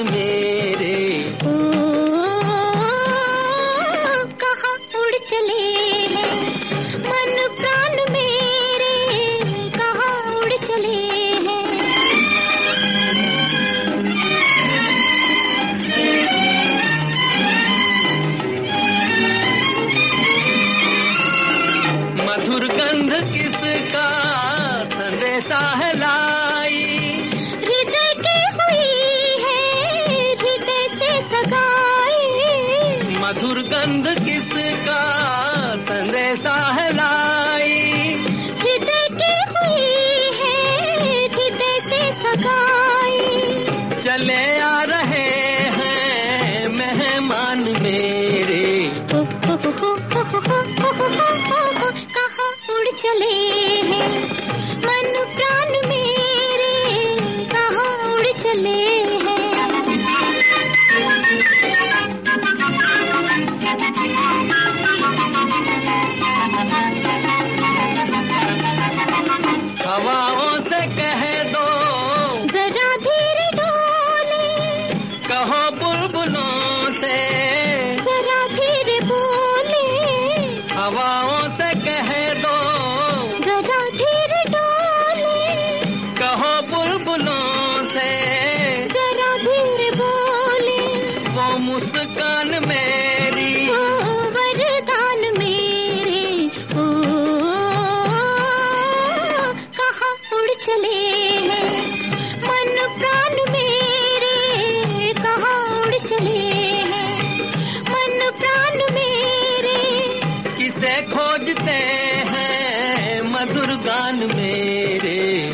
मेरे। कहाँ उड़ चले हैं मन प्राण मेरे, कहाँ उड़ चले हैं। मधुर गंध किसका संदेशा है लाई, हृदय की हुई है हृदय से सगाई। मधुर गंध किसका संदेशा है लाई, हृदय की हुई है हृदय से सगाई। चले आ रहे हैं मेहमान मेरे। कहाँ उड़ चले हैं मन प्राण मेरे, कहाँ उड़ चले हैं। हवाओं से कह दो जरा धीरे डोले, कहो बुलबुलों से जरा धीरे बोले। हवाओं से कह दो जरा धीरे डोले, कहो बुलबुलों से जरा धीरे बोले। वो मुस्कान मेरी ओ वरदान मेरे, ओ कहाँ उड़ चले हैं मन प्राण मेरे, कहाँ उड़ चले हैं मन प्राण मेरे। किसे खोजते हैं मधुर गान मेरे।